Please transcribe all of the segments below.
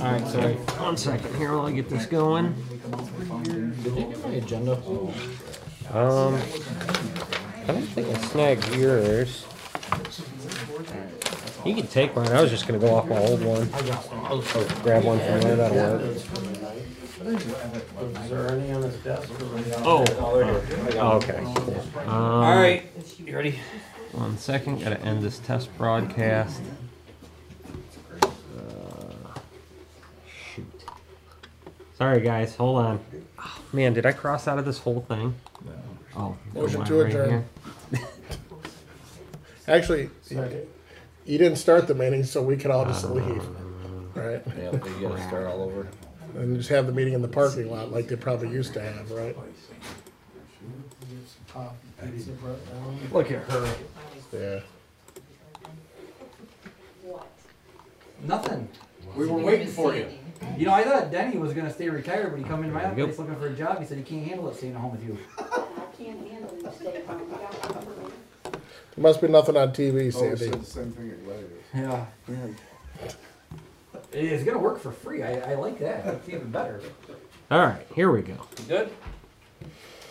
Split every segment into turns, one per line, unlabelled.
Alright, sorry. 1 second here while I get this going.
Did you get my agenda?
I don't think I snagged yours. You can take mine. I was just gonna go off my old one. I'll grab one from there. That'll work.
Is there any on his desk?
Oh, okay.
Alright, you ready?
1 second. Gotta end this test broadcast. Shoot. Sorry, guys. Hold on. Oh, man, did I cross out of this whole thing?
No.
Oh,
Motion
right
to adjourn.
here.
Actually, you didn't start the meeting, so we can all just leave, right?
Yeah, you gotta start all over.
And just have the meeting in the parking lot like they probably used to have, right?
Look at her.
Yeah.
Nothing. We were waiting for you. You know, I thought Denny was gonna stay retired, but he come into my
There you
office looking for a job. He said he can't handle it staying at home with you.
I can't handle it, stay home. I got one for me.
There must be nothing on TV,
Oh, we
Sandy.
said the same thing at Gladiator.
Yeah. It's gonna work for free. I like that. That's even better.
All right, here we go.
You good?
You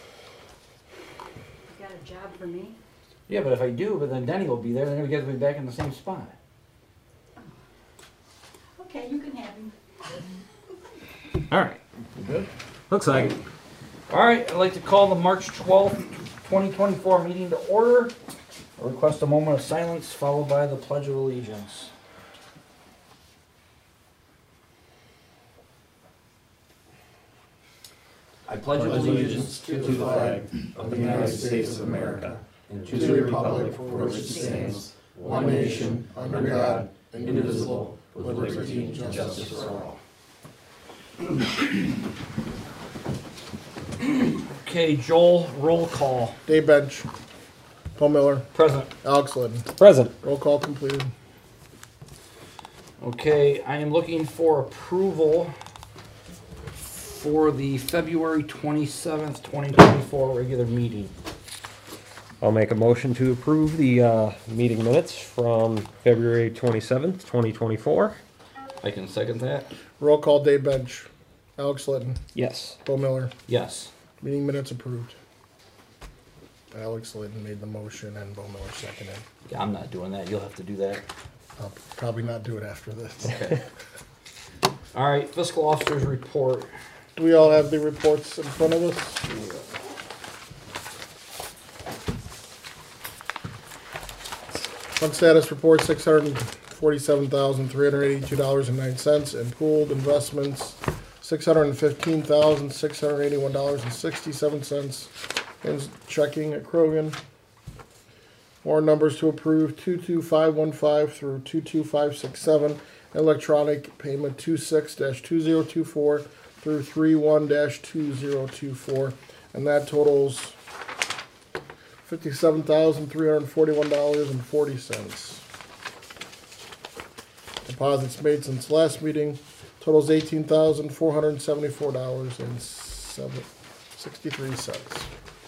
got a job for me?
Yeah, but if I do, but then Denny will be there, then we guys will be back in the same spot.
Okay, you can have him.
All right.
You good?
Looks like it.
Alright, I'd like to call the March 12th, 2024 meeting to order. I request a moment of silence followed by the Pledge of Allegiance.
I pledge allegiance to the flag of the United States of America and to the republic for which it stands, one nation, under God, indivisible, with liberty and justice for all.
Okay, Joel, roll call.
Dave Bench, Paul Miller,
Present.
Alex Liddon.
Present.
Roll call completed.
Okay, I am looking for approval for the February 27th, 2024 regular meeting.
I'll make a motion to approve the meeting minutes from February 27th, 2024.
I can second that.
Roll call Dave Bench, Alex Liddon,
Yes.
Paul Miller.
Yes.
Meeting minutes approved. Alex Liddon made the motion and Bo Miller seconded.
Yeah, I'm not doing that. You'll have to do that.
I'll probably not do it after this.
Okay. Alright, fiscal officer's report.
Do we all have the reports in front of us? Fund status report, $647,382.09, and pooled investments, $615,681.67, and checking at Krogan. Warrant numbers to approve 22515 through 22567, electronic payment 26-2024 through 31-2024, and that totals $57,341.40. Deposits made since last meeting totals $18,474.63.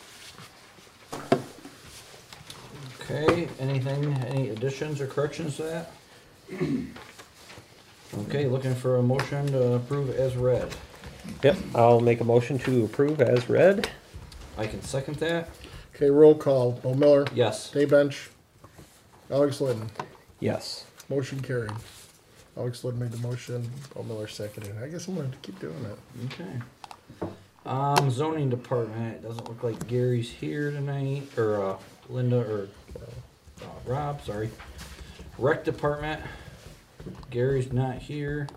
Okay, any additions or corrections to that? Okay, looking for a motion to approve as read.
Yep. I'll make a motion to approve as read.
I can second that.
Okay, roll call. Bo Miller,
Yes.
Dave Bench, Alex Liddon.
Yes.
Motion carried. Alex Liddon made the motion. Bo Miller seconded. I guess I'm going to keep doing it.
Okay. Zoning department. It doesn't look like Gary's here tonight, or Linda, or Rob. Sorry. Rec department. Gary's not here.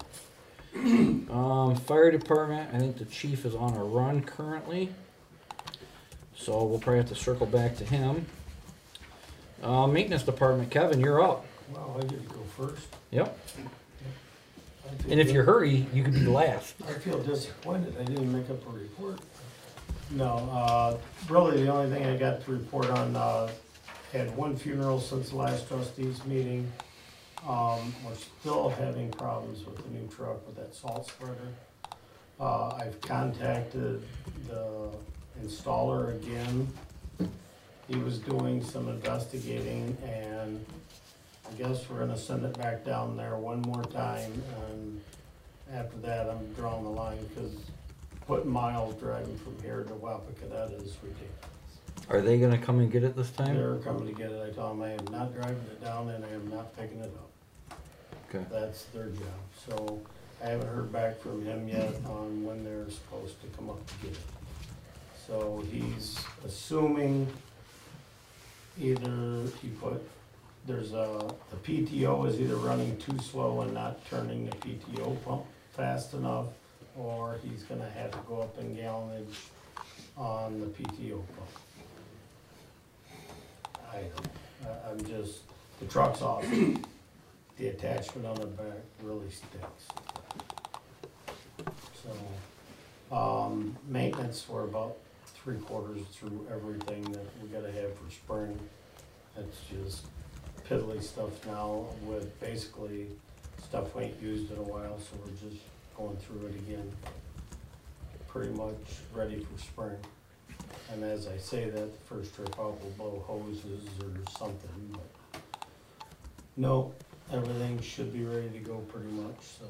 Fire department. I think the chief is on a run currently, so we'll probably have to circle back to him. Maintenance department. Kevin, you're up.
Well, I get to go first.
Yep. And if you hurry, you could be last.
I feel disappointed I didn't make up a report. No, really the only thing I got to report on, had one funeral since the last trustees meeting. We're still having problems with the new truck with that salt spreader. I've contacted the installer again. He was doing some investigating, and I guess we're gonna send it back down there one more time and after that, I'm drawing the line, because putting miles driving from here to Wapakoneta is ridiculous.
Are they gonna come and get it this time?
They're coming to get it, I told them I am not driving it down and I am not picking it up.
Okay.
That's their job, so I haven't heard back from him yet on when they're supposed to come up to get it. So he's assuming either the PTO is either running too slow and not turning the PTO pump fast enough, or he's gonna have to go up in gallonage on the PTO pump. I'm just, the truck's off. The attachment on the back really stinks. So, maintenance, we're about 3/4 through everything that we gotta have for spring. It's just piddly stuff now with basically stuff we ain't used in a while, so we're just going through it again. Pretty much ready for spring. And as I say that, the first trip out will blow hoses or something, but no, everything should be ready to go pretty much, so.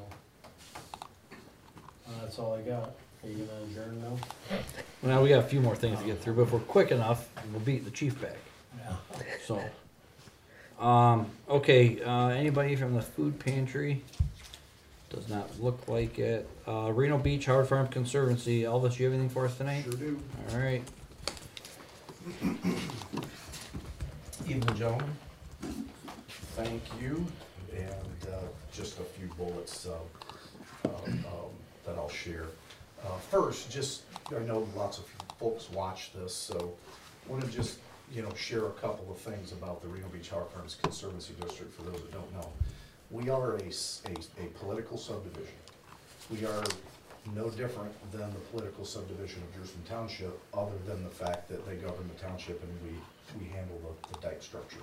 That's all I got. Are you gonna adjourn now?
Well, we got a few more things to get through, but if we're quick enough, we'll beat the chief back.
Yeah.
So, okay, anybody from the food pantry? Does not look like it. Reno Beach Howard Farm Conservancy. Elvis, you have anything for us tonight?
Sure do.
All right.
Evening, gentlemen. Thank you, and just a few bullets that I'll share. First, just, I know lots of folks watch this, so I want to just, share a couple of things about the Reno Beach Howard Farms Conservancy District for those that don't know. We are a political subdivision. We are no different than the political subdivision of Jerusalem Township, other than the fact that they govern the township and we handle the dike structure.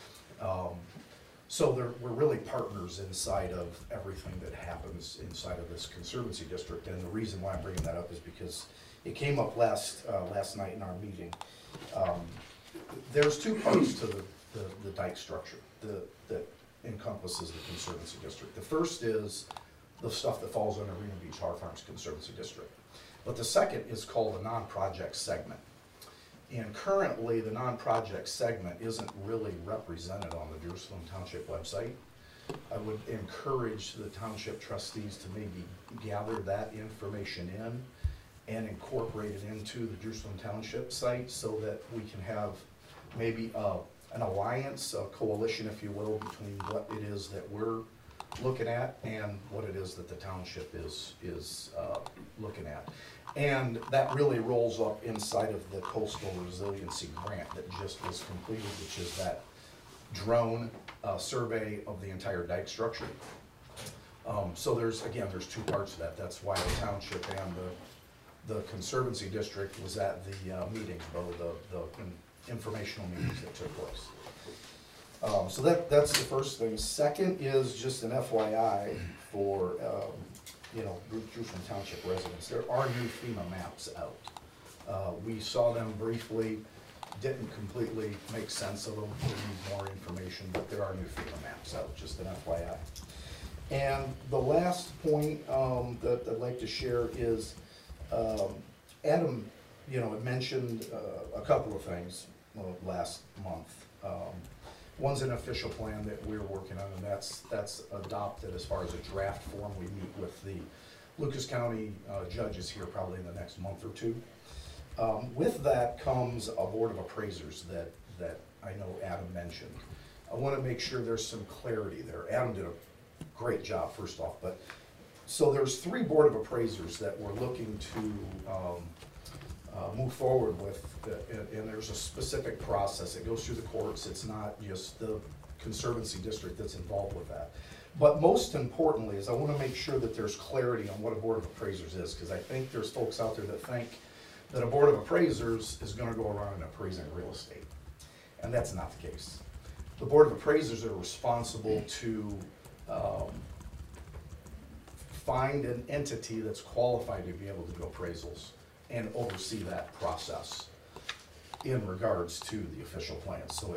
So we're really partners inside of everything that happens inside of this conservancy district. And the reason why I'm bringing that up is because it came up last night in our meeting. There's two parts to the dike structure that encompasses the conservancy district. The first is the stuff that falls under Reno Beach Howard Farms Conservancy District. But the second is called a non-project segment. And currently, the non-project segment isn't really represented on the Jerusalem Township website. I would encourage the township trustees to maybe gather that information in and incorporate it into the Jerusalem Township site so that we can have maybe an alliance, a coalition, if you will, between what it is that we're looking at and what it is that the township is looking at. And that really rolls up inside of the Coastal Resiliency Grant that just was completed, which is that drone survey of the entire dike structure. So there's two parts to that. That's why the township and the Conservancy District was at the meetings, both the informational meetings that took place. So that's the first thing. Second is just an FYI for Jerusalem Township residents. There are new FEMA maps out. We saw them briefly, didn't completely make sense of them. We need more information, but there are new FEMA maps out, just an FYI. And the last point that I'd like to share is Adam, had mentioned a couple of things last month. One's an official plan that we're working on, and that's adopted as far as a draft form. We meet with the Lucas County judges here probably in the next month or two. With that comes a board of appraisers that I know Adam mentioned. I want to make sure there's some clarity there. Adam did a great job, first off, but so there's 3 board of appraisers that we're looking to move forward with, and there's a specific process. It goes through the courts. It's not just the Conservancy District that's involved with that. But most importantly is I want to make sure that there's clarity on what a board of appraisers is, because I think there's folks out there that think that a board of appraisers is going to go around and appraising real estate, and that's not the case. The board of appraisers are responsible to find an entity that's qualified to be able to do appraisals and oversee that process in regards to the official plan. So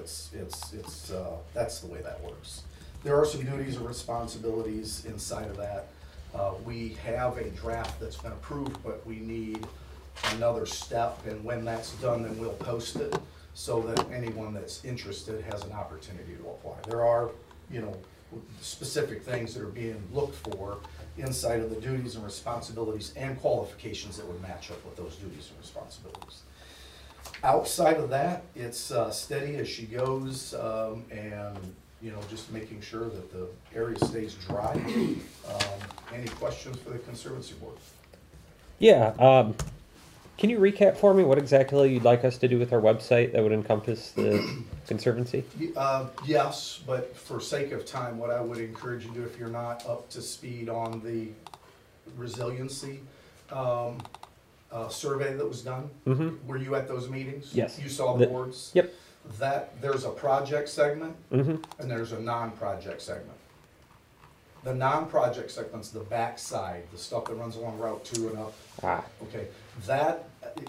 that's the way that works. There are some duties and responsibilities inside of that. We have a draft that's been approved, but we need another step, and when that's done, then we'll post it so that anyone that's interested has an opportunity to apply. There are, specific things that are being looked for inside of the duties and responsibilities and qualifications that would match up with those duties and responsibilities. Outside of that, it's steady as she goes, and just making sure that the area stays dry. Any questions for the Conservancy Board?
Yeah, can you recap for me what exactly you'd like us to do with our website that would encompass the Conservancy?
Yes, but for sake of time, what I would encourage you to do, if you're not up to speed on the resiliency survey that was done, were you at those meetings?
Yes.
You saw the boards?
Yep.
There's a project segment
Mm-hmm.
and there's a non-project segment. The non-project segment's the back side, the stuff that runs along Route 2 and up.
Ah,
Okay, that,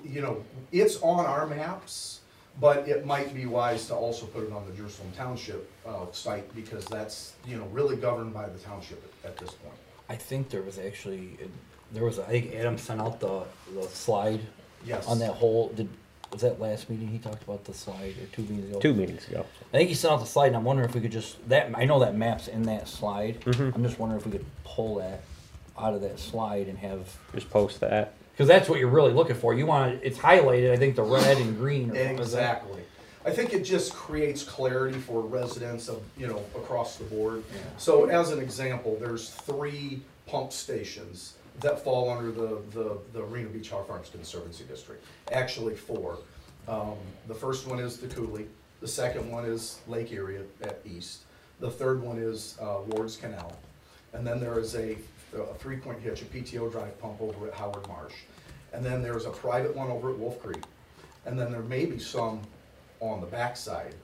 it's on our maps, but it might be wise to also put it on the Jerusalem Township site, because that's, really governed by the township at this point.
I think there was actually, I think Adam sent out the slide
Yes.
on that whole, was that last meeting he talked about the slide, or 2 meetings ago?
2 meetings ago.
I think he sent out the slide, and I'm wondering if we could I know that map's in that slide.
Mhm.
I'm just wondering if we could pull that out of that slide and have,
Just post that.
because that's what you're really looking for. You want it's highlighted, I think, the red and green or something.
Exactly. I think it just creates clarity for residents of, across the board.
Yeah.
So as an example, there's 3 pump stations that fall under the Reno Beach Harbor Farms Conservancy District. Actually 4. The first one is the Cooley. The second one is Lake Erie at East. The third one is Ward's Canal. And then there is a 3-point hitch, a PTO drive pump over at Howard Marsh. And then there's a private one over at Wolf Creek. And then there may be some on the backside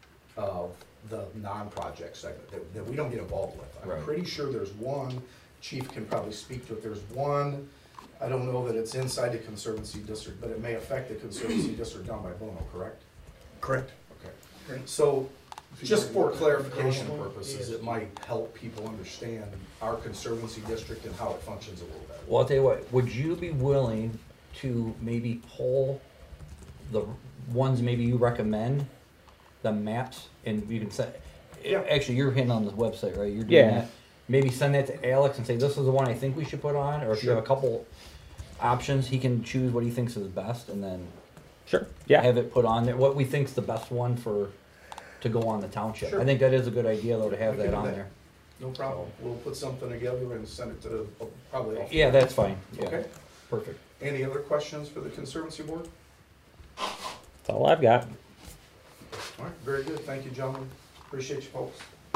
of the non-project segment that we don't get involved with. I'm
Right.
pretty sure there's one, Chief can probably speak to it, there's one, I don't know that it's inside the Conservancy District, but it may affect the Conservancy District down by Bono, correct?
Correct.
Okay. So, just for clarification purposes, it might help people understand our Conservancy District and how it functions a little better.
Well, I'll tell you what, would you be willing to maybe pull the ones maybe you recommend, the maps, and you can set,
Yeah.
actually, you're hitting on the website, right? You're doing
Yeah.
that. Maybe send that to Alex and say, this is the one I think we should put on, or if you have a couple options, he can choose what he thinks is best, and then
Sure. Yeah.
have it put on there, what we think's the best one to go on the township.
Sure.
I think that is a good idea, though, to have
We can
that
do
on
that.
there.
No problem. We'll put something together and send it to probably all.
Yeah, that's fine, yeah,
Okay.
perfect.
Any other questions for the Conservancy Board?
That's all I've got.
All right, very good. Thank you, gentlemen. Appreciate you folks.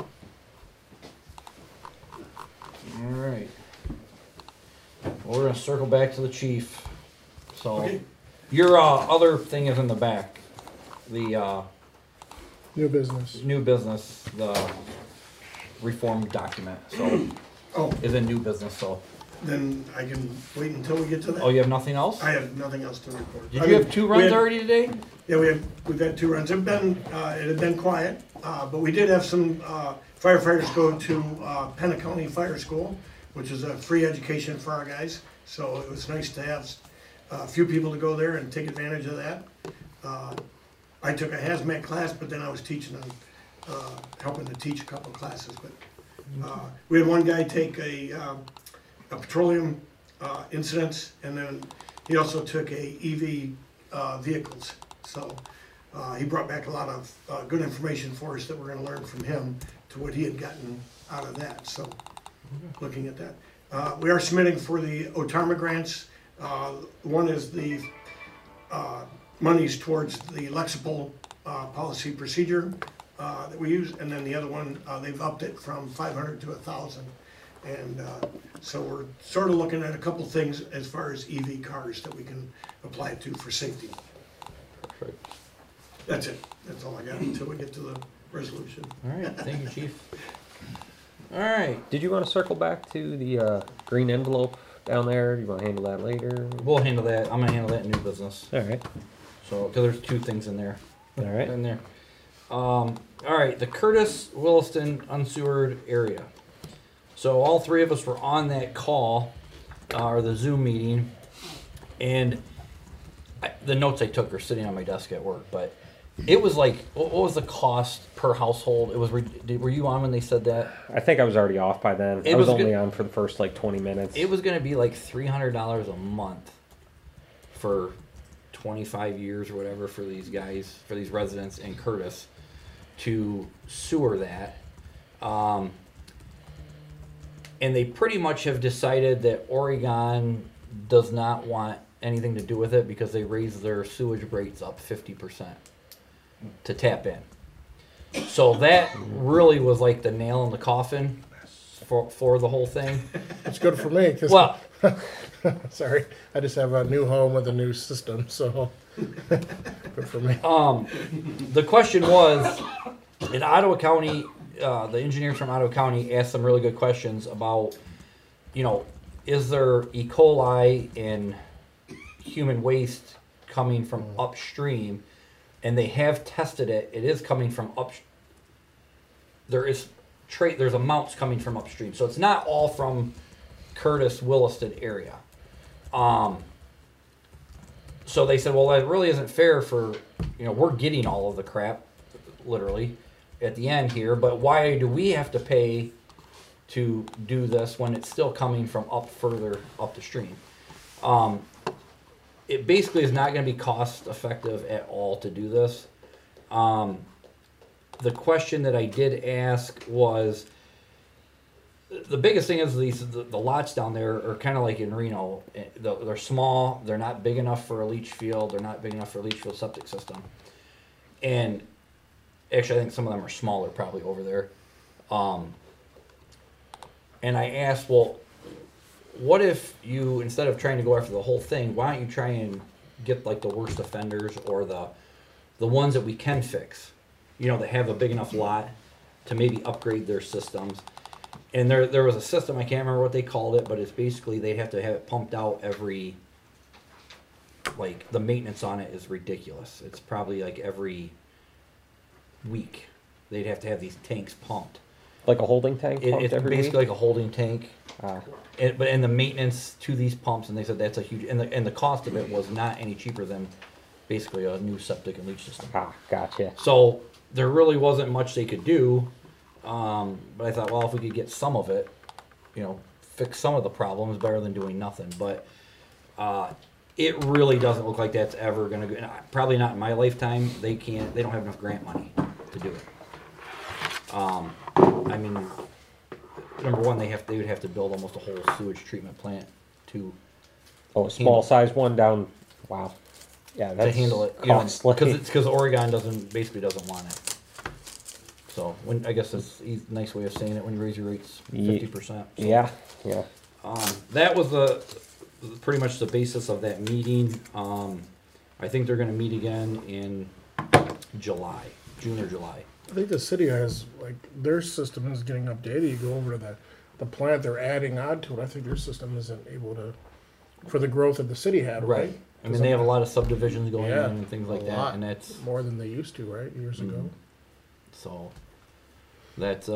Alright. We're gonna circle back to the chief, so,
Okay.
your, other thing is in the back. The,
New business.
new business, the reform document, so,
Oh,
is in new business, so.
then I can wait until we get to that.
Oh, you have nothing else?
I have nothing else to report.
Did
I
you
mean,
have 2
we
runs
had-
already today?
Yeah, we've had 2 runs. It had been quiet, but we did have some firefighters go to Pennant County Fire School, which is a free education for our guys. So it was nice to have a few people to go there and take advantage of that. I took a hazmat class, but then I was teaching them, helping to teach a couple of classes. But we had one guy take a petroleum incidents, and then he also took a EV vehicles. So he brought back a lot of good information for us that we're gonna learn from him to what he had gotten out of that, so, looking at that. We are submitting for the OTARMA grants. One is the monies towards the Lexipol policy procedure that we use, and then the other one, they've upped it from 500 to 1,000. And so we're sort of looking at a couple things as far as EV cars that we can apply it to for safety.
Perfect.
That's it. That's all I got until we get to the resolution.
Alright, thank you, chief. Alright,
Did you want to circle back to the green envelope down there? Do you want to handle that later?
we'll handle that, I'm gonna handle that in new business,
All right.
so, cause there's 2 things in there.
All right.
In there. Alright, the Curtis Williston unsewered area. So all three of us were on that call, or the Zoom meeting, and the notes I took are sitting on my desk at work, but it was like, what was the cost per household? It was, were you on when they said that?
I think I was already off by then.
It
I was
was
only
good-
on for the first like 20 minutes.
It was gonna be like $300 a month for 25 years or whatever for these guys, for these residents in Curtis to sewer that. And they pretty much have decided that Oregon does not want anything to do with it because they raised their sewage rates up 50% to tap in. So that really was like the nail in the coffin for the whole thing.
It's good for me, 'cause
Well,
sorry, I just have a new home with a new system, so good for me.
the question was, in Ottawa County, the engineers from Ottawa County asked some really good questions about, is there E. coli and human waste coming from upstream? And they have tested it. It is coming from there's amounts coming from upstream. So it's not all from Curtis, Williston area. So they said, well, that really isn't fair for, we're getting all of the crap, literally, at the end here, but why do we have to pay to do this when it's still coming from further up the stream? It basically is not going to be cost effective at all to do this. The question that I did ask was, the biggest thing is the lots down there are kind of like in Reno. They're small. They're not big enough for a leach field. They're not big enough for a leach field septic system. And actually, I think some of them are smaller probably over there. And I asked, well, what if you, instead of trying to go after the whole thing, why don't you try and get like the worst offenders or the ones that we can fix, that have a big enough lot to maybe upgrade their systems. And there was a system, I can't remember what they called it, but it's basically they'd have to have it pumped out the maintenance on it is ridiculous. It's probably like every week they'd have to have these tanks pumped.
Like a holding tank pumped
It's
every
basically
week?
like a holding tank. And the maintenance to these pumps, and they said that's a huge, and the cost of it was not any cheaper than basically a new septic and leach system.
Gotcha.
So there really wasn't much they could do, but I thought, well, if we could get some of it, fix some of the problems, better than doing nothing. But it really doesn't look like that's ever going to go. Probably not in my lifetime. They don't have enough grant money to do it. I mean, number one, they would have to build almost a whole sewage treatment plant to
Oh, a small size one down. Wow. Yeah, that's
handle it,
costly.
because Oregon basically doesn't want it. So I guess that's a nice way of saying it when you raise your rates 50%.
Yeah.
That was pretty much the basis of that meeting. I think they're going to meet again in June or July.
I think the city has, their system is getting updated. You go over to the plant they're adding on to it. I think their system isn't able to, for the growth that the city had, right?
I mean, they have a lot of subdivisions going
Yeah,
in and things like
a
that,
lot.
and that's
More than they used to, right, years ago?
so. That's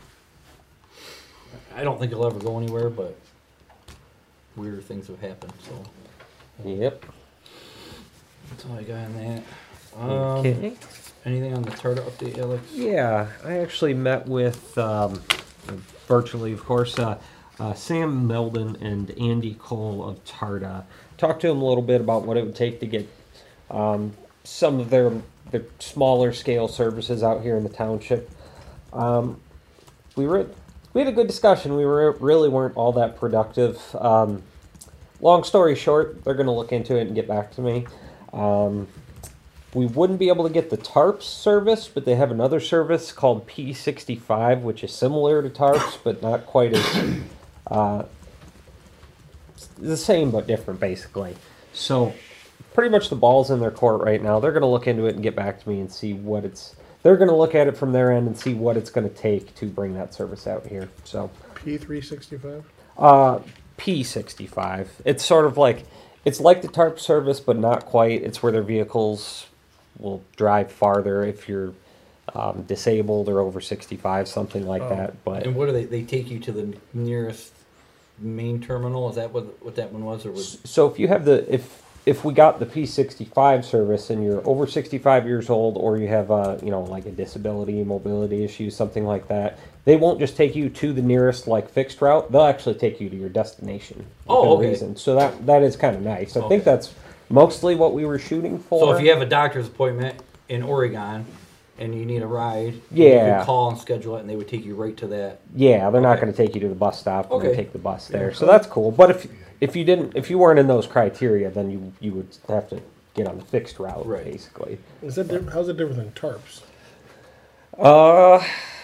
I don't think it'll ever go anywhere, but weirder things have happened. So
Yep.
that's all I got on that.
Okay.
Anything on the Tarta update, Alex?
Yeah, I actually met with, virtually, of course, Sam Meldon and Andy Cole of Tarta. Talked to them a little bit about what it would take to get some of their smaller scale services out here in the township. We had a good discussion. We really weren't all that productive. Long story short, they're going to look into it and get back to me. We wouldn't be able to get the TARPS service, but they have another service called P65, which is similar to TARPS, but not quite as the same but different, basically. So pretty much the ball's in their court right now. They're going to look into it and get back to me and see what they're going to look at it from their end and see what it's going to take to bring that service out here. So
P365?
P65. It's sort of like, it's like the TARP service, but not quite. It's where their vehicles will drive farther if you're disabled or over 65, something like
Oh.
that. But
And what do they take you to the nearest main terminal? Is that what that one was, or was?
so if you have if we got the P65 service and you're over 65 years old, or you have like a disability, mobility issue, something like that, they won't just take you to the nearest like fixed route. They'll actually take you to your destination.
Oh,
within
okay.
reason. So that is kind of nice. I
Okay.
think that's mostly what we were shooting for.
So if you have a doctor's appointment in Oregon and you need a ride, you
Yeah.
could call and schedule it, and they would take you right to that.
Yeah, they're not
Okay.
going to take you to the bus stop. They're going
Okay.
to take the bus there. So that's cool. But if you weren't in those criteria, then you would have to get on the fixed route,
Right.
basically.
Is that how's it different than tarps?
Uh,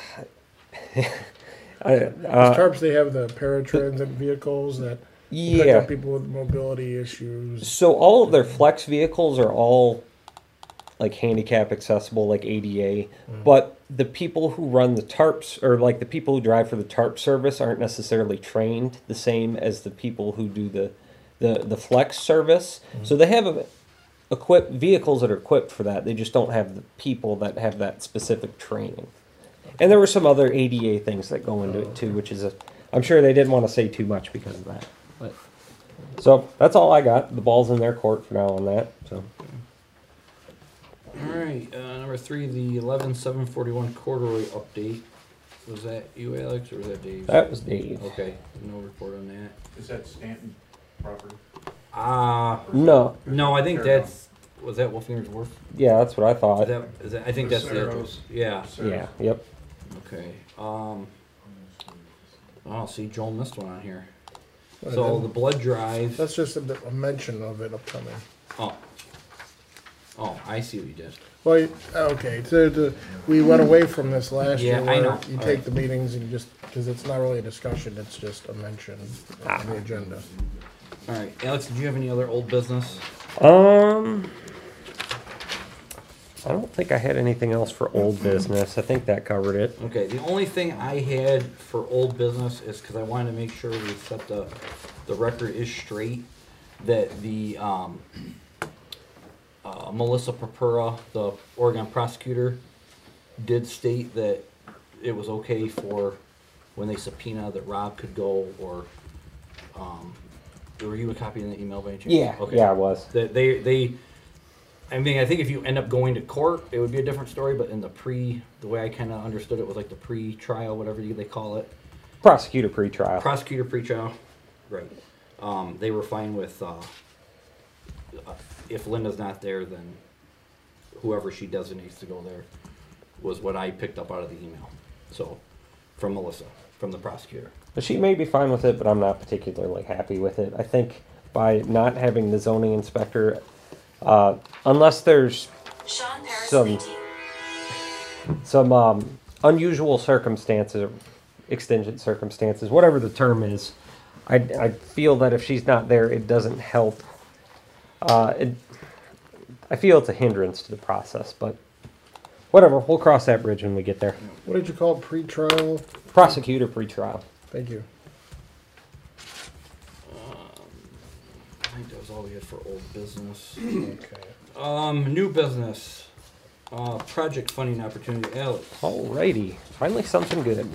'Cause tarps, they have the paratransit vehicles that pick
yeah.
up people with mobility issues.
So all of their flex vehicles are all like handicap accessible, like ADA. But the people who run the tarps, or like the people who drive for the tarp service, aren't necessarily trained the same as the people who do the flex service. So they have equipped vehicles that are equipped for that. They just don't have the people that have that specific training. And there were some other ADA things that go into it too, which is I'm sure they didn't want to say too much because of that. But so that's all I got. The ball's in their court for now on that. So
All right, number 3, the 11/7/41 corduroy update. Was that you, Alex, or was that Dave?
that was Dave.
Okay, no report on that.
Is that Stanton property?
No,
No, I think that's, was that Wolfganger's Wharf?
yeah, that's what I thought.
Is that, I think that's the address. Yeah,
Yeah, yep.
okay. Oh, see, Joel missed one on here.
What
So
is
the
it?
blood drive,
That's just a mention of it upcoming.
oh, I see what you did.
Well, okay, so we went away from this last
Yeah,
year.
I
where
know.
You
All
take
right.
the meetings and you just, because it's not really a discussion, it's just a mention on the agenda.
All right, Alex, did you have any other old business?
I don't think I had anything else for old business. I think that covered it.
Okay, the only thing I had for old business is because I wanted to make sure we set the record is straight, that the Melissa Purpura, the Oregon prosecutor, did state that it was okay for when they subpoena that Rob could go, or were you a copy in the email by any chance?
Yeah,
Okay.
yeah, I was.
That they I mean, I think if you end up going to court, it would be a different story, but in the way I kind of understood it was like the pre-trial, whatever they call it.
Prosecutor pretrial.
Prosecutor pre-trial, right. They were fine with, if Linda's not there, then whoever she designates to go there, was what I picked up out of the email. So, from Melissa, from the prosecutor.
She may be fine with it, but I'm not particularly happy with it. I think by not having the zoning inspector, unless there's some unusual circumstances, or extingent circumstances, whatever the term is, I feel that if she's not there, it doesn't help. I feel it's a hindrance to the process, but whatever. We'll cross that bridge when we get there.
What did you call it, pre-trial?
Prosecutor pretrial.
Thank you.
I think that was all we had for old business.
Okay.
New business. Project funding opportunity, Alex.
Alrighty, finally something good.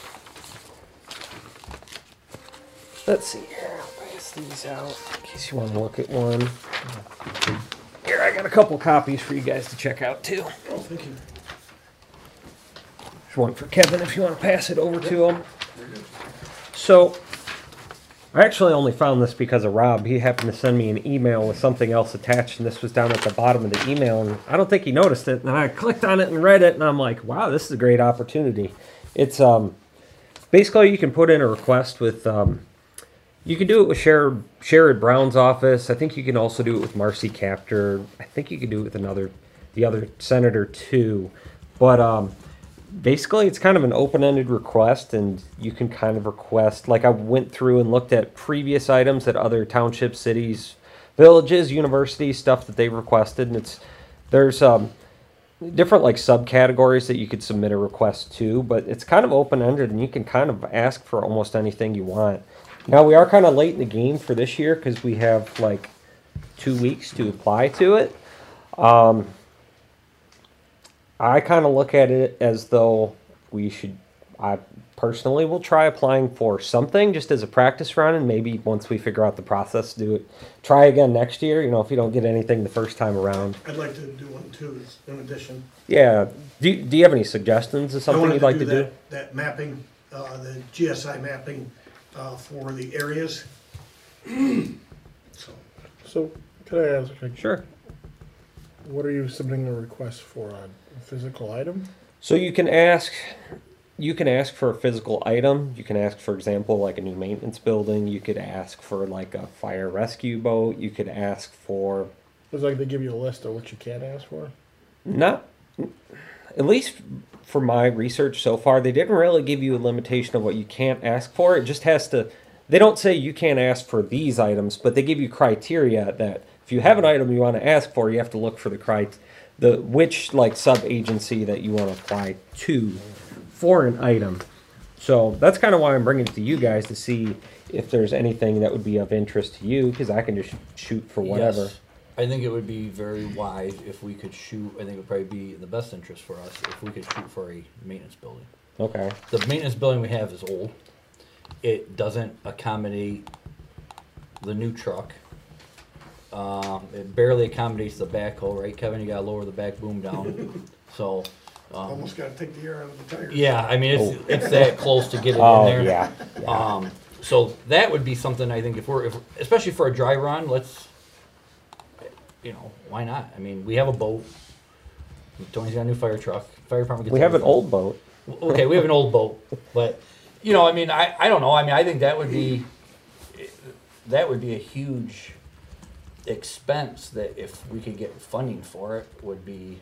Let's see here. I'll pass these out in case you want to look at one. Here, I got a couple copies for you guys to check out too.
Oh, thank you.
There's one for Kevin if you want to pass it over to him. So, I actually only found this because of Rob. He happened to send me an email with something else attached, and this was down at the bottom of the email, and I don't think he noticed it. And I clicked on it and read it, and I'm like, wow, this is a great opportunity. It's basically you can put in a request with you can do it with Sherrod Brown's office. I think you can also do it with Marcy Kaptur. I think you can do it with the other senator too. But basically, it's kind of an open-ended request, and you can kind of request, like I went through and looked at previous items at other townships, cities, villages, universities, stuff that they've requested, and there's different like subcategories that you could submit a request to, but it's kind of open-ended, and you can kind of ask for almost anything you want. Now, we are kind of late in the game for this year because we have like 2 weeks to apply to it. I kind of look at it as though we should. I personally will try applying for something just as a practice run, and maybe once we figure out the process, do it. Try again next year. You know, if you don't get anything the first time around.
I'd like to do one too, in addition.
Yeah. Do you have any suggestions of
I
something
wanted
you'd like to do?
that mapping, the GSI mapping, for the areas. So,
So, could I ask, like,
Sure.
what are you submitting a request for, a physical item?
So you can ask for a physical item. You can ask, for example, like a new maintenance building. You could ask for like a fire rescue boat. You could ask for
It's like they give you a list of what you can't ask for?
not at least for my research so far, they didn't really give you a limitation of what you can't ask for. It just has to they don't say you can't ask for these items, but they give you criteria that if you have an item you want to ask for, you have to look for the which like sub agency that you want to apply to for an item. So that's kind of why I'm bringing it to you guys to see if there's anything that would be of interest to you, because I can just shoot for whatever.
Yes. I think it would be very wise if we could shoot, I think it would probably be in the best interest for us if we could shoot for a maintenance building.
Okay.
The maintenance building we have is old. It doesn't accommodate the new truck. It barely accommodates the backhoe, right, Kevin? You gotta lower the back boom down. So,
almost gotta take the air out of the tires.
yeah, I mean, it's that close to get it
Oh
in there.
yeah.
So that would be something I think if especially for a dry run, let's, why not? I mean, we have a boat. Tony's got a new fire truck. Fire department gets
We have an
everything.
old boat.
Okay, we have an old boat, but I mean, I don't know. I mean, I think that would be a huge expense that if we could get funding for it would be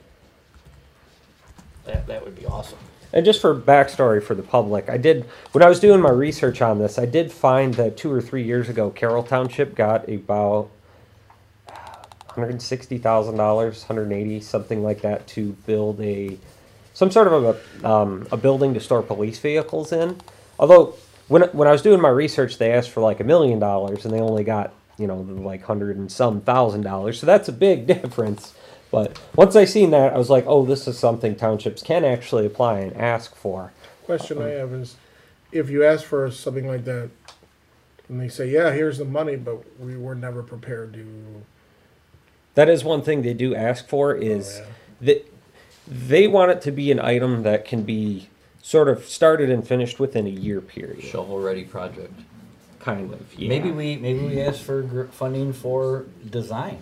that would be awesome.
And just for backstory for the public, when I was doing my research on this, I did find that 2 or 3 years ago, Carroll Township got about $160,000, $180, something like that, to build some sort of a building to store police vehicles in. Although when I was doing my research, they asked for like $1 million, and they only got like $100 and some $1,000. So that's a big difference. But once I seen that, I was like, oh, this is something townships can actually apply and ask for.
Question I have is, if you ask for something like that, and they say, yeah, here's the money, but we were never prepared to...
That is one thing they do ask for is that they want it to be an item that can be sort of started and finished within a year period.
Shovel ready project.
Kind of, yeah.
Maybe we ask for funding for design.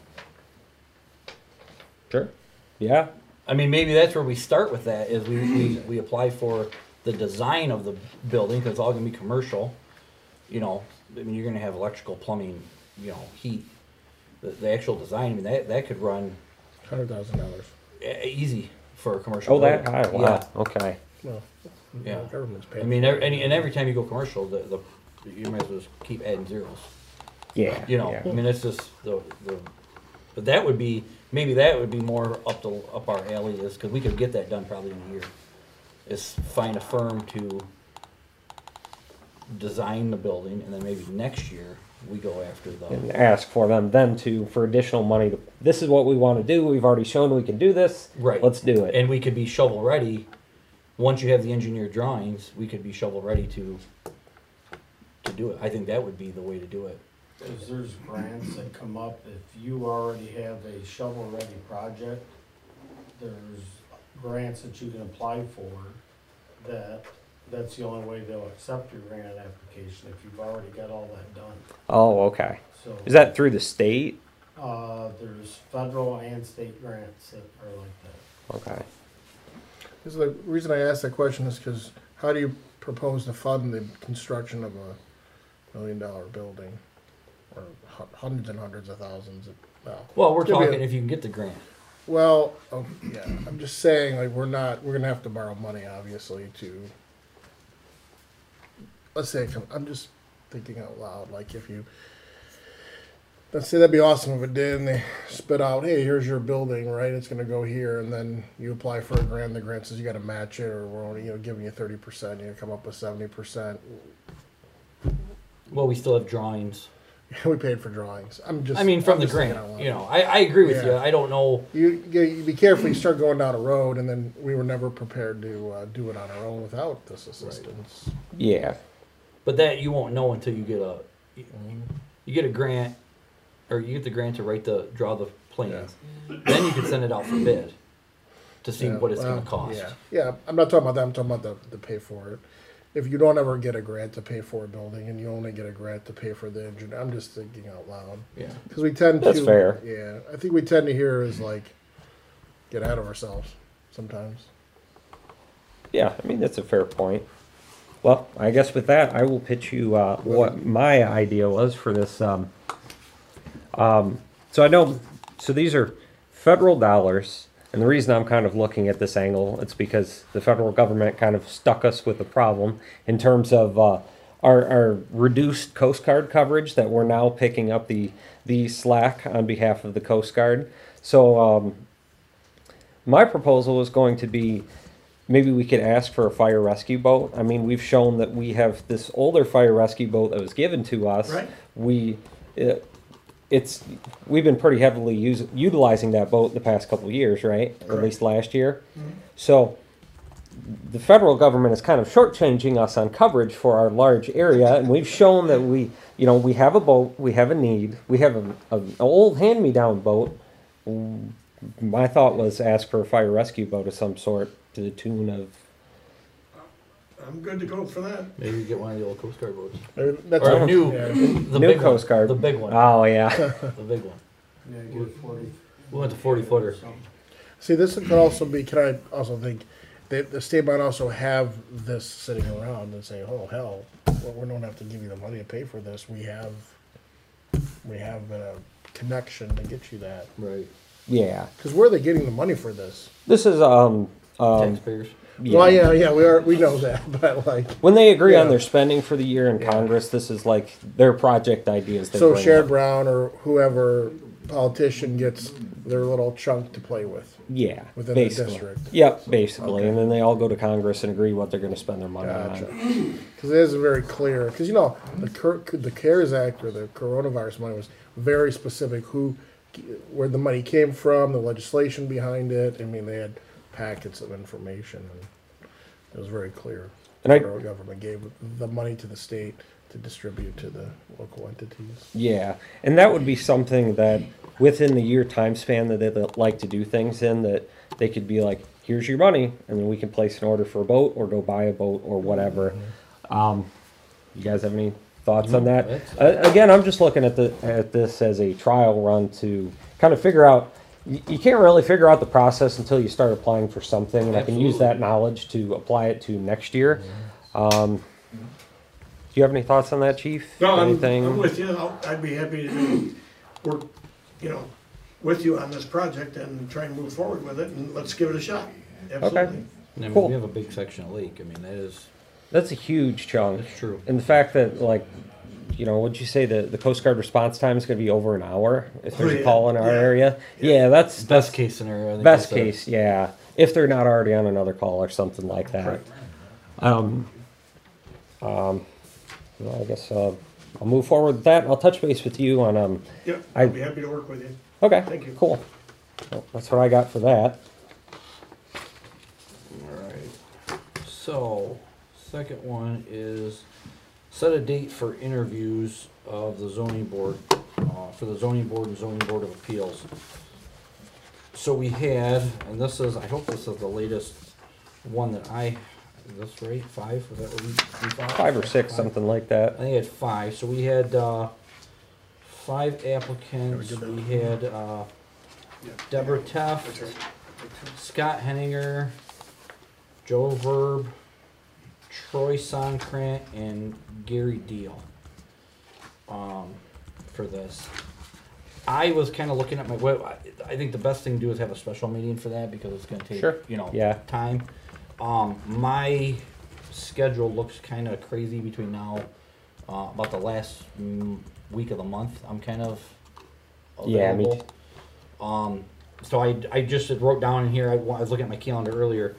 Sure. Yeah.
I mean, maybe that's where we start with that, is we apply for the design of the building, because it's all gonna be commercial. I mean, you're gonna have electrical, plumbing, heat. The actual design, I mean, that could run
$100,000.
easy for a commercial.
Oh, that
building.
high? Wow.
Yeah.
Okay.
Well,
Yeah.
the government's paying.
I mean, and every time you go commercial, you might as well just keep adding zeros.
Yeah.
I mean, it's just but that would be, maybe that would be more up our alley, is, because we could get that done probably in a year. Is find a firm to design the building, and then maybe next year we go after
And ask for them then for additional money. This is what we want to do. We've already shown we can do this.
Right.
Let's do it.
And we could be shovel ready. Once you have the engineered drawings, we could be shovel ready to do it. I think that would be the way to do it.
Because there's grants that come up, if you already have a shovel-ready project, there's grants that you can apply for, that's the only way they'll accept your grant application, if you've already got all that done.
Oh, okay.
So,
Is that through the state?
there's federal and state grants that are like that.
Okay.
Because the reason I asked that question is because how do you propose to fund the construction of a $1 million building? Or hundreds and hundreds of thousands of,
Well, we're
Could be a-
talking if you can get the grant.
well, yeah, I'm just saying, like, we're gonna have to borrow money, obviously, let's say, I'm just thinking out loud, like, let's say that'd be awesome if it did, and they spit out, hey, here's your building, right, it's gonna go here, and then you apply for a grant, the grant says you gotta match it, or we're only, giving you 30%, you come up with 70%.
Well, we still have drawings.
We paid for drawings. I'm just.
I mean, from
I'm
the
just thinking
grant,
out loud.
you know, I agree with you.
Yeah.
I don't know.
You be careful. You start going down a road, and then we were never prepared to do it on our own without this assistance.
Yeah.
But that you won't know until you get you get a grant, or you get the grant to draw the plans. Then you can send it out for bid to see
Yeah,
what it's
well,
going to cost.
Yeah. I'm not talking about that. I'm talking about the pay for it. If you don't ever get a grant to pay for a building, and you only get a grant to pay for the engineer, I'm just thinking out loud.
Yeah.
Because we tend
That's
to.
fair.
Yeah, I think we tend to hear is like get ahead of ourselves sometimes.
Yeah, I mean, that's a fair point. Well, I guess with that, I will pitch you what my idea was for this. So I know, so these are federal dollars, and the reason I'm kind of looking at this angle, it's because the federal government kind of stuck us with a problem in terms of our reduced Coast Guard coverage that we're now picking up the slack on behalf of the Coast Guard. So my proposal is going to be, maybe we could ask for a fire rescue boat. I mean, we've shown that we have this older fire rescue boat that was given to us.
Right.
We've been pretty heavily utilizing that boat the past couple of years, right? Or at least last year.
Mm-hmm.
So the federal government is kind of shortchanging us on coverage for our large area, and we've shown that we have a boat, we have a need, we have an old hand-me-down boat. My thought was ask for a fire rescue boat of some sort to the tune of.
I'm good to go for that.
Maybe you get one of the old Coast Guard boats.
That's
Or a
all-
new,
yeah.
the
New
big
Coast
one,
Guard.
the big one,
Oh yeah.
the big one.
Yeah, get it 40.
We went to 40-footer.
See, this could also be. Can I also think the state might also have this sitting around and say, "Oh hell, we don't have to give you the money to pay for this. We have a connection to get you that."
Right.
Yeah.
Because where are they getting the money for this?
This is
Taxpayers.
Well, yeah, we know that, but like,
When they agree on
Yeah.
their spending for the year in Congress, this is like their project ideas. They
so
bring
Sherrod
up.
Brown or whoever politician gets their little chunk to play with
Yeah,
within
basically.
the district.
Yep, basically,
Okay.
and then they all go to Congress and agree what they're going to spend their money
Gotcha.
on.
Because it is very clear. Because the CARES Act or the coronavirus money was very specific. Where the money came from, the legislation behind it. I mean, they had packets of information, and it was very clear.
And
the
I-
federal government gave the money to the state to distribute to the local entities.
Yeah, and that would be something that within the year time span that they'd like to do things in, that they could be like, here's your money, and then we can place an order for a boat or go buy a boat or whatever. You guys have any thoughts on that? Again, I'm just looking at this as a trial run to kind of figure out. You can't really figure out the process until you start applying for something, and I can use that knowledge to apply it to next year. Do you have any thoughts on that, Chief?
No,
Anything?
I'm with you. I'd be happy to work, with you on this project and try and move forward with it, and let's give it a shot. Absolutely.
I mean,
Cool.
we have a big section of lake. I mean,
That's a huge chunk.
that's true.
And the fact that, like, what'd you say, the Coast Guard response time is going to be over an hour if there's a
yeah.
call in our
Yeah.
area? Yeah, that's
Best case scenario. I think
best
that's
case, yeah. If they're not already on another call or something like that. Well, I guess I'll move forward with that. I'll touch base with you on,
Yep,
I-
I'd be happy to work with you.
okay,
Thank you.
cool. Well, that's what I got for that.
Alright, so, second one is set a date for interviews of the zoning board, for the zoning board and zoning board of appeals. So we had, and I hope this is the latest one that is this right, 5, was that what we thought?
5 or 6, something like
I
that.
think I had 5, so we had, 5 applicants, we had, Deborah Teft, Scott Henninger, Joe Verb, Troy Sonkrant, and Gary Deal. For this, I was kind of looking at I think the best thing to do is have a special meeting for that because it's going to take
Sure. Yeah.
time. My schedule looks kind of crazy between now about the last week of the month. I'm kind of
Yeah, me
available. So I just wrote down in here. I was looking at my calendar earlier.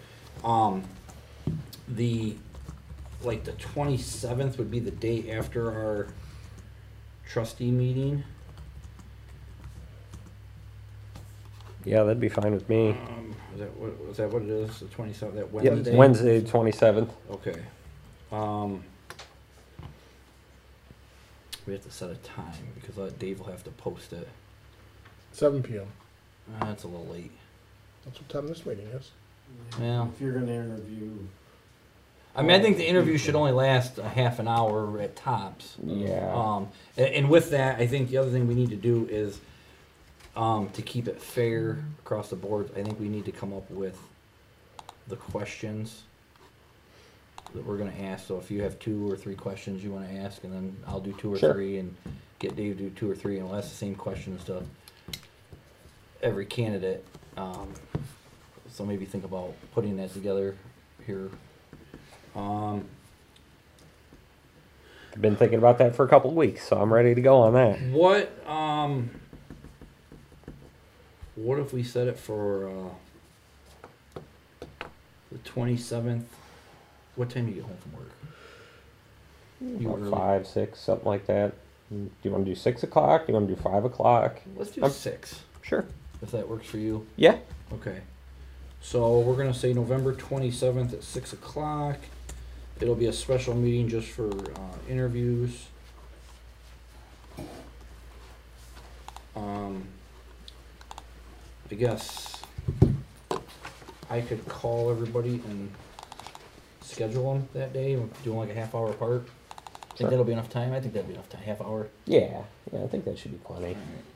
The 27th would be the day after our trustee meeting.
Yeah, that'd be fine with me.
Is that what it is? The 27th, that
Yep,
Wednesday?
Wednesday, 27th.
Okay. We have to set a time because Dave will have to post it.
7 p.m.
That's a little late.
That's what time this meeting is.
Yeah.
If you're gonna interview,
I mean, I think the interview should only last a half an hour at tops.
Yeah.
And with that, I think the other thing we need to do is, to keep it fair across the board, I think we need to come up with the questions that we're gonna ask. So if you have 2 or 3 questions you wanna ask, and then I'll do 2 or
Sure.
3, and get Dave to do 2 or 3, and we'll ask the same questions to every candidate. So maybe think about putting that together here.
Been thinking about that for a couple of weeks, so I'm ready to go on that.
What if we set it for the 27th? What time do you get home from work? You
About
early?
5, 6, something like that. Do you want to do 6 o'clock? Do you want to do 5 o'clock?
Let's do
I'm-
6,
Sure.
if that works for you.
Yeah.
Okay. So we're gonna say November 27th at 6 o'clock. It'll be a special meeting just for interviews. I guess I could call everybody and schedule them that day, do them like a half hour apart. Think
Sure.
that'll be enough time? I think that'd be enough time, half hour.
Yeah. Yeah, I think that should be plenty.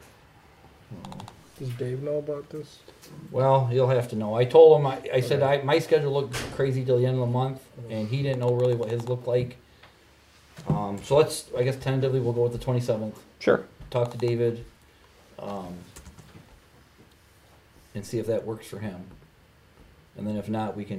Does Dave know about this?
Well, he'll have to know. I told him, I said, my schedule looked crazy till the end of the month, and he didn't know really what his looked like. So let's, I guess tentatively, we'll go with the 27th.
Sure.
Talk to David, and see if that works for him. And then if not, we can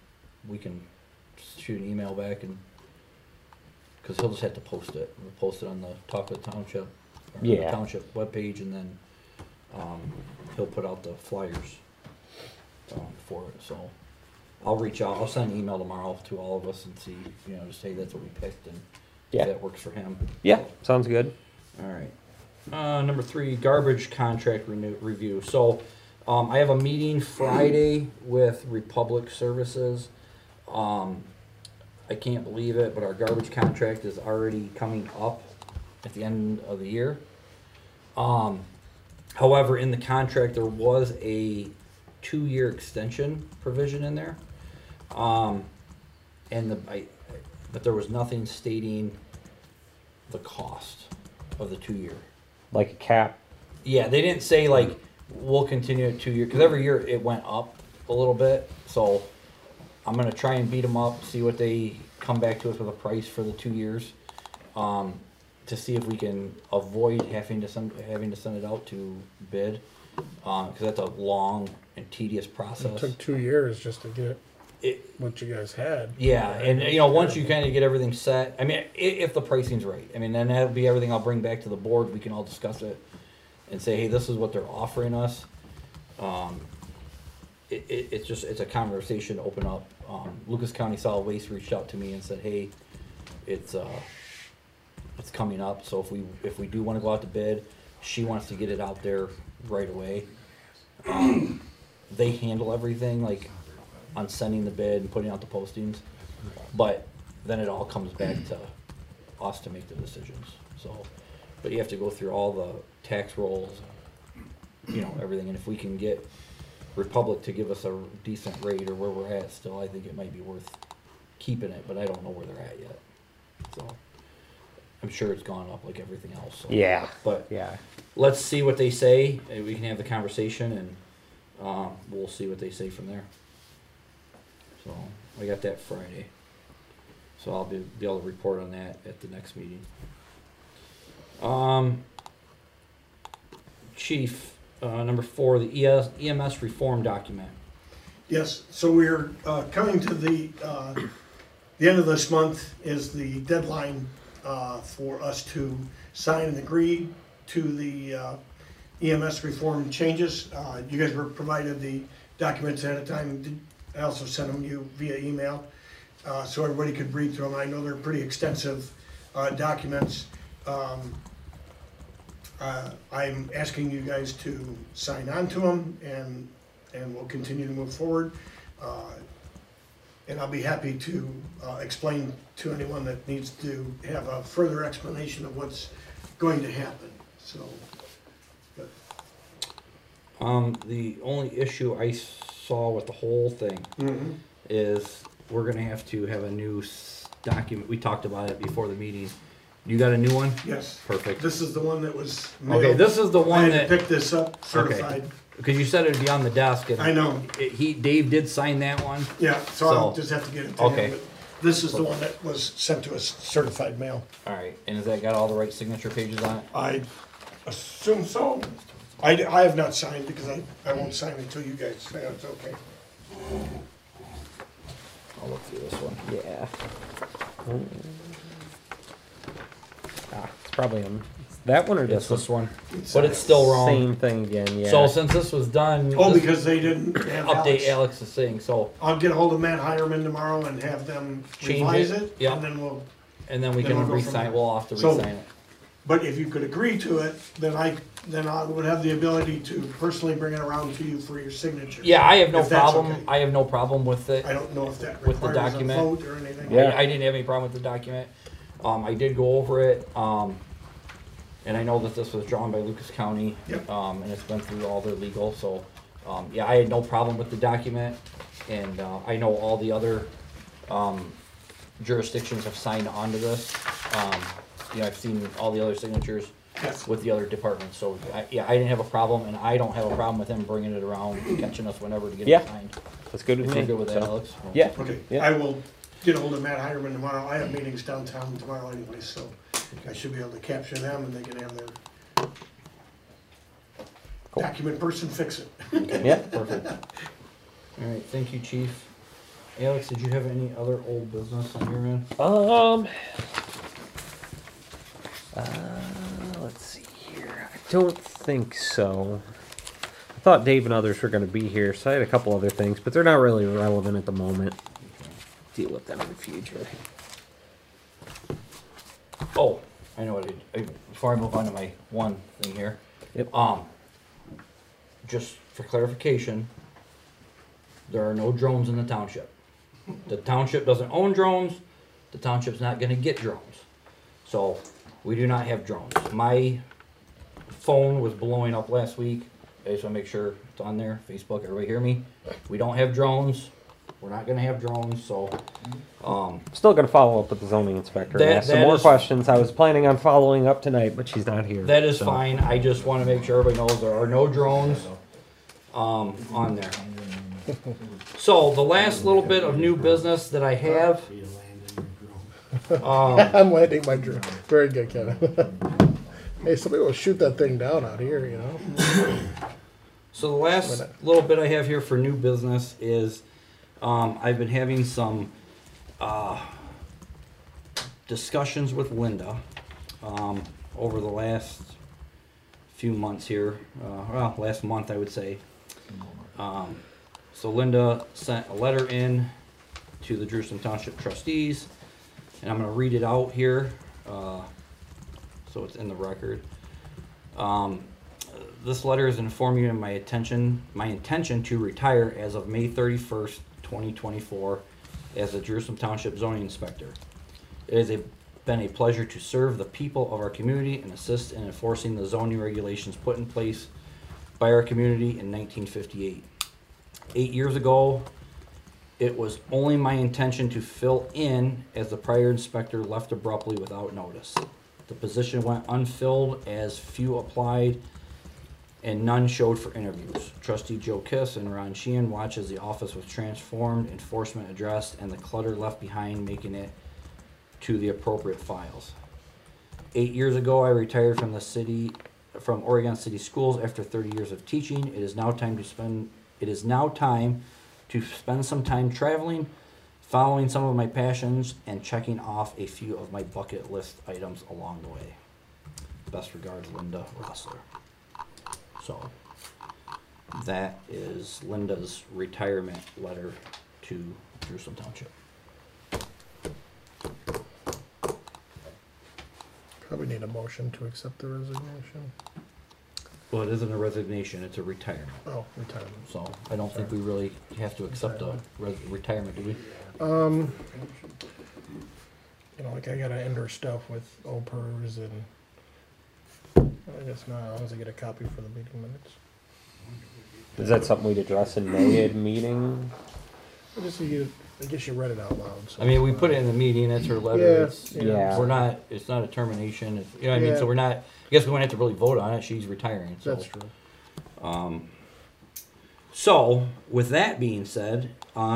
shoot an email back, and, cause he'll just have to post it. We'll post it on the Talk of the Township, or the
Yeah.
township webpage, and then, he'll put out the flyers, for it, so. I'll reach out, I'll send an email tomorrow to all of us and see, just say that's what we picked, and
Yeah.
if that works for him.
Yeah. Sounds good.
Alright. Number 3, garbage contract review. So, I have a meeting Friday with Republic Services. I can't believe it, but our garbage contract is already coming up at the end of the year. However, in the contract, there was a 2-year extension provision in there. But there was nothing stating the cost of the 2-year.
Like a cap.
Yeah, they didn't say like we'll continue at 2 years, because every year it went up a little bit. So I'm gonna try and beat them up, see what they come back to us with a price for the 2 years, to see if we can avoid having to send it out to bid, because that's a long and tedious
It
process.
took 2 years just to get
It,
what you guys had.
yeah, and once you kind of get everything set, I mean, if the pricing's right, I mean, then that'll be everything I'll bring back to the board. We can all discuss it and say, hey, this is what they're offering us. It's a conversation to open up. Lucas County Solid Waste reached out to me and said, hey, it's coming up. So if we do want to go out to bid, she wants to get it out there right away. They handle everything, like on sending the bid and putting out the postings, but then it all comes back to us to make the decisions. So, but you have to go through all the tax rolls, everything. And if we can get Republic to give us a decent rate or where we're at still, I think it might be worth keeping it, but I don't know where they're at yet. So I'm sure it's gone up like everything else. So.
Yeah.
But
Yeah.
let's see what they say, and we can have the conversation, and we'll see what they say from there. So I got that Friday, so I'll be able to report on that at the next meeting. Chief, number 4, the EMS reform document.
Yes, so we're coming to the end of this month is the deadline for us to sign and agree to the EMS reform changes. You guys were provided the documents ahead of time. I also sent them to you via email, so everybody could read through them. I know they're pretty extensive documents. I'm asking you guys to sign on to them, and we'll continue to move forward. And I'll be happy to explain to anyone that needs to have a further explanation of what's going to happen, so. but-
The only issue I saw with the whole thing is we're gonna have to have a new document. We talked about it before the meeting. You got a new one?
Yes,
Perfect.
this is the one that was mailed.
Okay, this is the
I
one
had to
that,
pick this up certified.
because you said it'd be on the desk and
I know,
Dave did sign that one.
yeah, so I'll
So-
just have to get it to
Okay.
him. But this is the one that was sent to us certified mail.
Alright, and has that got all the right signature pages on it?
I assume so. I have not signed because I won't sign until you guys say it's okay.
I'll look through this one.
Yeah. It's probably that one or
It's
this one?
this one, but it's still wrong.
Same thing again, yeah.
So since this was done,
Oh,
this-
because they didn't have
update
Alex.
Alex's thing, so,
I'll get ahold of Matt Hireman tomorrow and have them
Change
revise
it,
it,
yeah.
and then we'll,
and then we
Then
can
we'll go from
re-sign,
there.
we'll have to
So-
re-sign it.
but if you could agree to it, then I would have the ability to personally bring it around to you for your signature.
Yeah, I have no
If that's
problem,
okay.
I have no problem with it.
I don't know if that
With the
requires a
document.
vote or anything.
Yeah.
I didn't have any problem with the document. I did go over it, and I know that this was drawn by Lucas County.
Yep.
And it's been through all their legal, so, yeah, I had no problem with the document. And, I know all the other, jurisdictions have signed onto this. You know, I've seen all the other signatures
Yes.
with the other departments, so, yeah, I didn't have a problem, and I don't have a problem with him bringing it around, catching us whenever to get
Yeah.
it signed.
That's good with
If
me.
you're good with that,
so.
Alex?
Yeah.
Okay,
Yeah.
I will get ahold of Matt Hireman tomorrow. I have meetings downtown tomorrow anyway, so I should be able to capture them and they can have their
Cool.
document person fix it.
Yeah.
Perfect. Alright, thank you, chief. Alex, did you have any other old business on your end?
Let's see here. I don't think so. I thought Dave and others were going to be here, so I had a couple other things, but they're not really relevant at the moment. Deal with them in the future.
Oh, I know what before I move on to my one thing here.
Yep.
Just for clarification, there are no drones in the township. The township doesn't own drones, the township's not gonna get drones. So, we do not have drones. My phone was blowing up last week. I just wanna make sure it's on there, Facebook, everybody hear me? We don't have drones, we're not gonna have drones, so,
Still going to follow up with the zoning inspector and
That-
ask some
that
more
is-
questions. I was planning on following up tonight, but she's not here.
that is
so.
fine, I just wanna make sure everybody knows there are no drones, on there. So, the last little bit of new business that I have,
I'm landing my drone. Very good, Kevin. Hey, somebody will shoot that thing down out here, you know?
so the last little bit I have here for new business is, I've been having some, discussions with Linda, over the last few months here, well, last month I would say. So Linda sent a letter in to the Jerusalem Township trustees, and I'm gonna read it out here, so it's in the record. This letter is informing you of my intention to retire as of May 31st, 2024, as a Jerusalem Township zoning inspector. It has been a pleasure to serve the people of our community and assist in enforcing the zoning regulations put in place by our community in 1958. 8 years ago, it was only my intention to fill in as the prior inspector left abruptly without notice. The position went unfilled as few applied and none showed for interviews. Trustee Joe Kiss and Ron Sheehan watched as the office was transformed, enforcement addressed, and the clutter left behind, making it to the appropriate files. 8 years ago, I retired from Oregon City Schools after 30 years of teaching. It is now time to spend some time traveling, following some of my passions, and checking off a few of my bucket list items along the way. Best regards, Linda Rossler. So, that is Linda's retirement letter to Jerusalem Township.
Probably need a motion to accept the resignation.
Well, it isn't a resignation, it's a retirement.
Oh, retirement.
So I don't think we really have to accept a retirement, do we?
You know, like I gotta enter stuff with OPERS and I guess not, as long as I get a copy for the meeting minutes.
Is that something we'd address in May at a meeting?
I guess you read it out loud. So
I mean, we put it in the meeting, that's her letter.
Yeah,
It's,
yeah.
We're not, it's not a termination, it's, you know what I mean?
Yeah.
So we're not, I guess we wouldn't have to really vote on it, she's retiring, so.
That's true.
So, with that being said,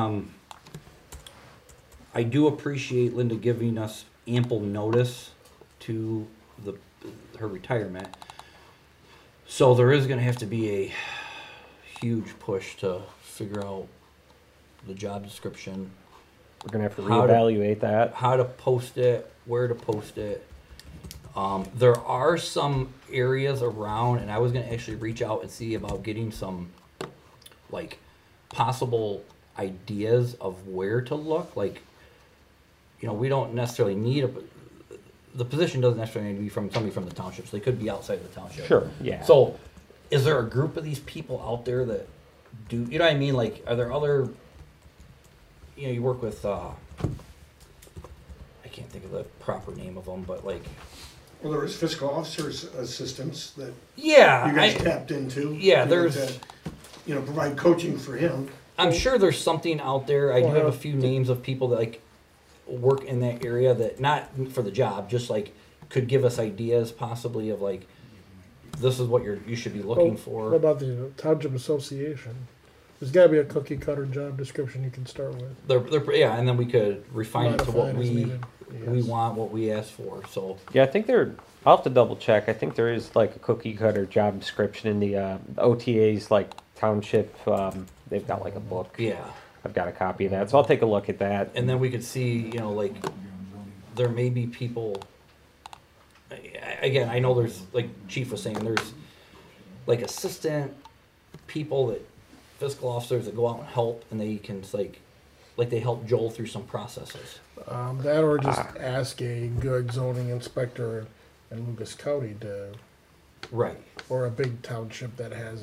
I do appreciate Linda giving us ample notice to her retirement. So there is gonna have to be a huge push to figure out the job description,
We're gonna have to
How to-
reevaluate that.
how to post it, where to post it. There are some areas around, and I was gonna actually reach out and see about getting some, like, possible ideas of where to look. Like, you know, we don't necessarily need the position doesn't necessarily need to be from somebody from the townships. They could be outside the township.
Sure, yeah.
So, is there a group of these people out there that do, you know what I mean? Like, are there other, you know, you work with, I can't think of the proper name of them, but like,
Well, there was fiscal officer's assistants that
yeah,
you guys tapped into.
yeah,
you know,
there's-
to, you know, provide coaching for him.
I'm sure there's something out there. I do
Well,
have a
how-
few names of people that like work in that area that not for the job, just like could give us ideas possibly of like, this is what you should be looking
What
for.
about the Township Association? There's gotta be a cookie cutter job description you can start with.
Yeah, and then we could refine it to what
Modify it as
we
needed.
we
Yes.
want, what we ask for. So
Yeah, I think I'll have to double check. I think there is like a cookie cutter job description in the OTA's like township. They've got like a book.
yeah,
I've got a copy of that, so I'll take a look at that.
and then we could see, you know, like there may be people. Again, I know there's like Chief was saying, there's like assistant people that fiscal officers that go out and help, and they can like they help Joel through some processes.
That or just ask a good zoning inspector in Lucas County to,
Right.
or a big township that has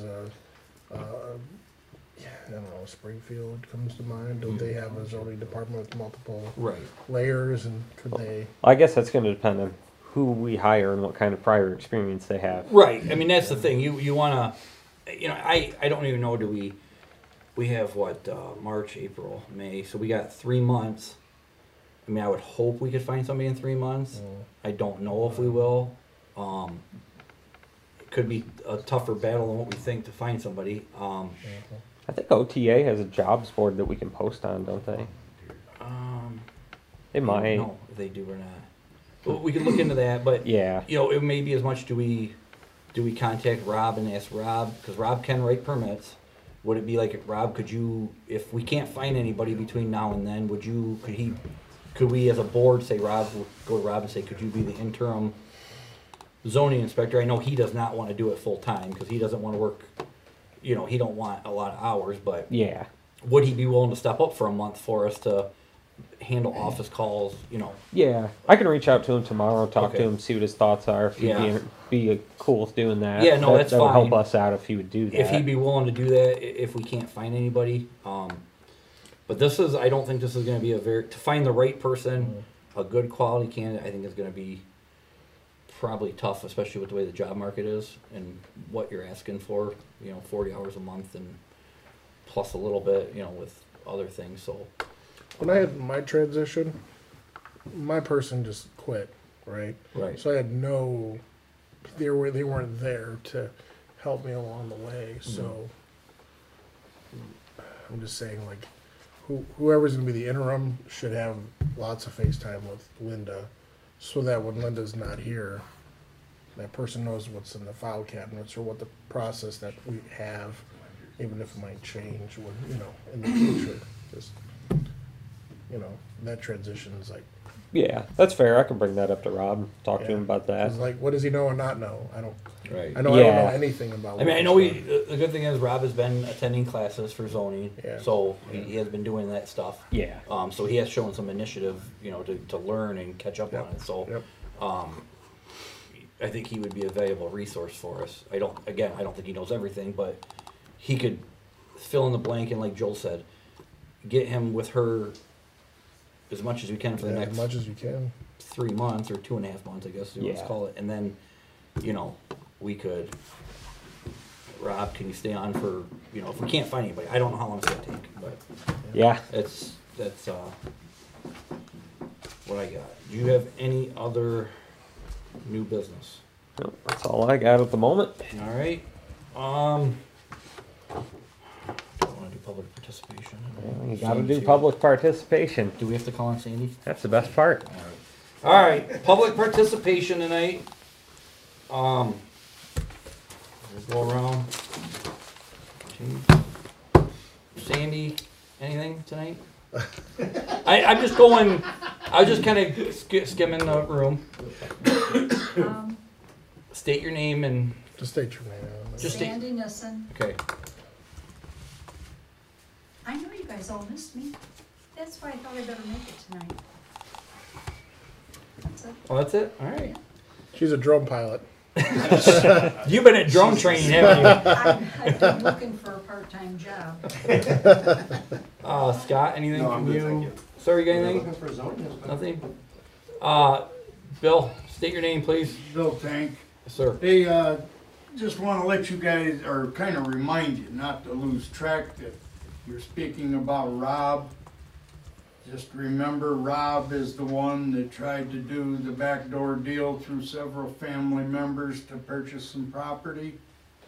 I don't know, Springfield comes to mind. Don't they have a zoning department with multiple
Right.
layers, and could they?
I guess that's going to depend on who we hire and what kind of prior experience they have.
Right. I mean, that's the thing. You want to, you know, I don't even know. Do we have what March, April, May? So we got 3 months. I mean, I would hope we could find somebody in 3 months. I don't know if we will. It could be a tougher battle than what we think to find somebody.
I think OTA has a jobs board that we can post on, don't they? They
I don't
might.
know if they do or not. Well, we can look into that, but
Yeah.
you know, it may be as much. Do we contact Rob and ask Rob, because Rob can write permits? Would it be like, Rob, could you, if we can't find anybody between now and then, could we as a board say, Rob, go to Rob and say, could you be the interim zoning inspector? I know he does not want to do it full time because he doesn't want to work, you know, he don't want a lot of hours, but
Yeah.
would he be willing to step up for a month for us to handle office calls, you know?
Yeah. I can reach out to him tomorrow, talk
Okay.
to him, see what his thoughts are. If he'd
Yeah.
be cool with doing that.
Yeah, no, that's
that would help
fine.
us out if he would do that.
If he'd be willing to do that, if we can't find anybody. But I don't think this is gonna be to find the right person, a good quality candidate, I think is gonna be probably tough, especially with the way the job market is and what you're asking for, you know, 40 hours a month and plus a little bit, you know, with other things, so.
When I had my transition, my person just quit, right?
Right.
So I had they weren't there to help me along the way. So I'm just saying, like, whoever's gonna be the interim should have lots of FaceTime with Linda, so that when Linda's not here, that person knows what's in the file cabinets or what the process that we have, even if it might change when, you know, in the future. Just, you know, that transition is like,
Yeah, that's fair. I can bring that up to Rob, talk to him about that.
it's like, what does he know and not know? I don't
Right.
know
Yeah.
anything about.
I mean, I
what
know
he's done.
the good thing is Rob has been attending classes for zoning,
Yeah.
so he has been doing that stuff.
Yeah.
So he has shown some initiative, you know, to learn and catch up on it. So,
Yep.
I think he would be a valuable resource for us. I don't think he knows everything, but he could fill in the blank, and like Joel said, get him with her as much as we can for the
Yeah,
next
as much as you can.
3 months or 2.5 months, I guess you want to
Yeah.
call it. And then, you know, we could, Rob, can you stay on for, you know, if we can't find anybody, I don't know how long it's gonna take, but
Yeah.
that's what I got. Do you have any other new business?
Nope, that's all I got at the moment.
All right. Don't want to do public participation.
You gotta do public participation.
Do we have to call on Sandy?
That's the best part.
All right, public participation tonight. We'll go around. Sandy, anything tonight? I'm just going. I was just kind of skimming the room. State your name and
Just state your name.
just state.
Sandy Nissen.
Okay.
I know you guys all missed me. That's why I thought I better make it tonight. That's it.
Oh, that's it. All right.
She's a drone pilot.
You've been at drone training, haven't you?
I've been looking for a part-time job.
Scott, anything
No, I'm
from
good,
you?
thank you.
Sir, you got anything?
Looking for zoning.
Nothing? Bill, state your name, please.
Bill Tank.
Yes, sir.
Hey, just want to let you guys, or kind of remind you, not to lose track that you're speaking about Rob. Just remember, Rob is the one that tried to do the backdoor deal through several family members to purchase some property.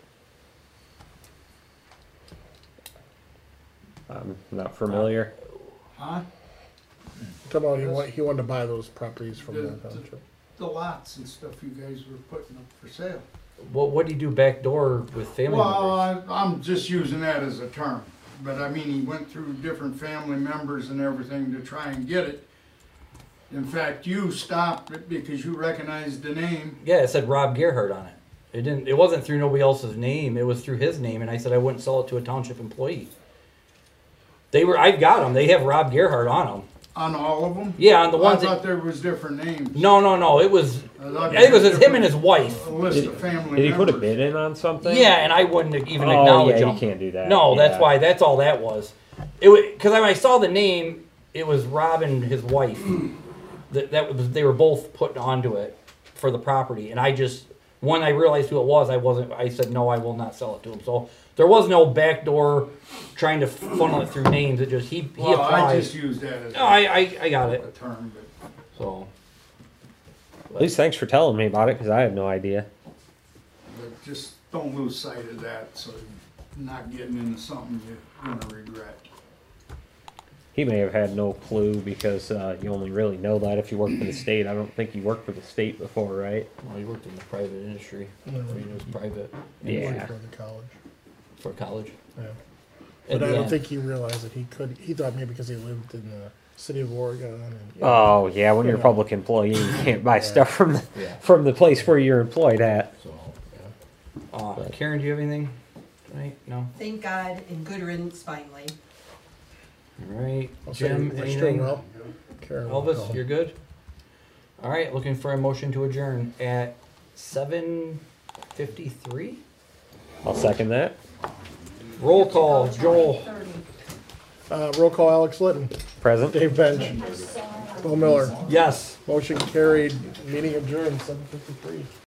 I'm not familiar.
Huh?
Talk about he wanted to buy those properties from the
The-
township.
The lots and stuff you guys were putting up for sale.
What do you do backdoor with family
Well,
members?
I'm just using that as a term, but I mean, he went through different family members and everything to try and get it. In fact, you stopped it because you recognized the name.
Yeah, it said Rob Gerhardt on it. It wasn't through nobody else's name. It was through his name, and I said I wouldn't sell it to a township employee. I've got them. They have Rob Gerhardt on them.
On all of them?
Yeah, on the ones
I
that.
thought there was different names.
No. It was. I think it was him and his wife.
A list
Did-
of family
Did he put a
members.
bid in on something?
Yeah, and I wouldn't even
Oh,
acknowledge
yeah,
him.
you can't do that.
No,
Yeah.
that's why. That's all that was. It was because when I saw the name, it was Rob and his wife. that was they were both put onto it for the property, and I just when I realized who it was, I said no, I will not sell it to him. So there was no backdoor trying to funnel it through names. It just he
Well,
applied.
I just used that as
No, I got
a
it.
term, but
So
At least thanks for telling me about it, because I had no idea.
just don't lose sight of that, so you're not getting into something you're gonna regret.
He may have had no clue, because you only really know that if you work for the state. I don't think you worked for the state before, right?
well, he worked in the private industry. I mean, it was private
Yeah.
For the college.
for college.
Yeah.
And
But I don't
then-
think he realized that he thought maybe because he lived in the city of Oregon and.
Oh yeah, when you're a
Yeah.
public employee, you can't buy stuff from
Yeah.
from the place where you're employed at.
So, Karen, do you have anything tonight? No.
Thank God, and good riddance finally.
All right,
I'll say
Jim,
we're
anything?
doing well. Karen will
Elvis,
call.
you're good. All right, looking for a motion to adjourn at 7:53.
I'll second that.
Roll call, Joel.
30.
Roll call, Alex Litton,
Present.
Dave Bench, Bill Miller.
Yes.
Motion carried, meeting adjourned, 7:53.